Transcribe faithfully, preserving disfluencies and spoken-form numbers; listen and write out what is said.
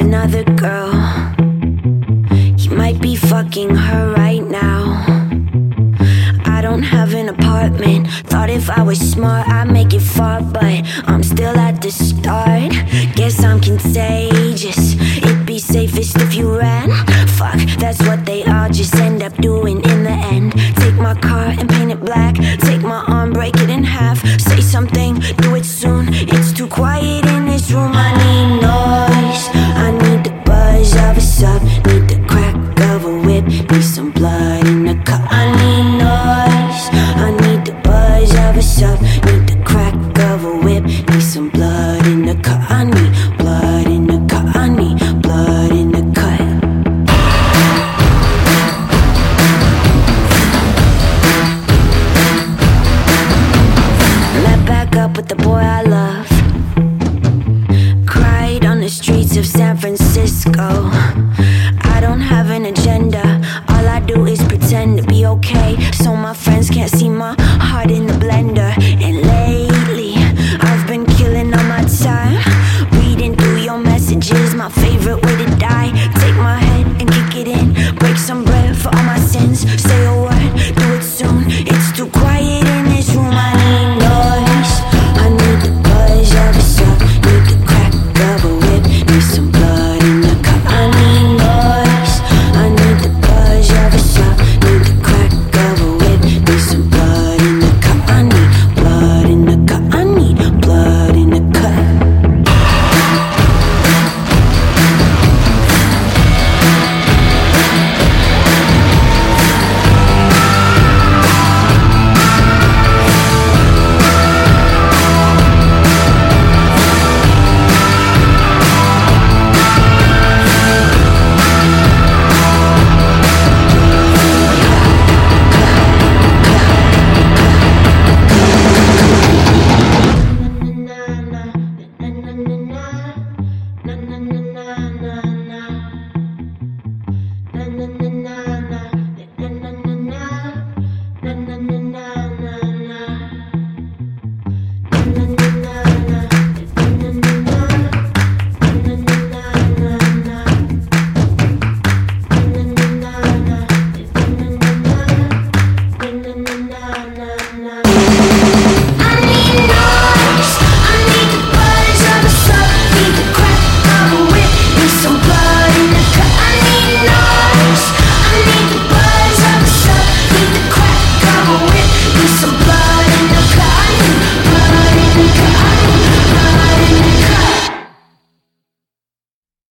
another girl. He might be fucking her right now. I don't have an apartment. Thought if I was smart I'd make it far, but I'm still at the start. Guess I'm contagious. It'd be safest if you ran. Fuck, that's what they all just end up doing in the end. Take my car and paint it black. Take my arm, break it in half. Say something, do it soon. It's too quiet in this room. I need noise. I need the buzz of a sub. Need the crack of a whip. Need some blood in the cup. I need noise. I need the buzz of a sub. Need the crack of a whip. Need some blood in the cup. I need blood in the cup. I need blood in the cut. Met back up with the boy I love. Cried on the streets of San Francisco. I don't have an agenda. All I do is pretend to be okay, so my friends can't see my heart in the blender. And lately, I've been killing all my time, reading through your messages. My favorite way to die. Take my head and kick it in. Break some bread for all my sins. Say a word, do it soon. It's too quiet in this room. I need noise. I need the buzz of a sub. Need the crack of a whip. Need some blood in the cup. I need noise. I need the buzz of a sub. Need the crack of a whip. Need some blood in the cup. I need blood in the cup. I need blood in the cup. Some blood.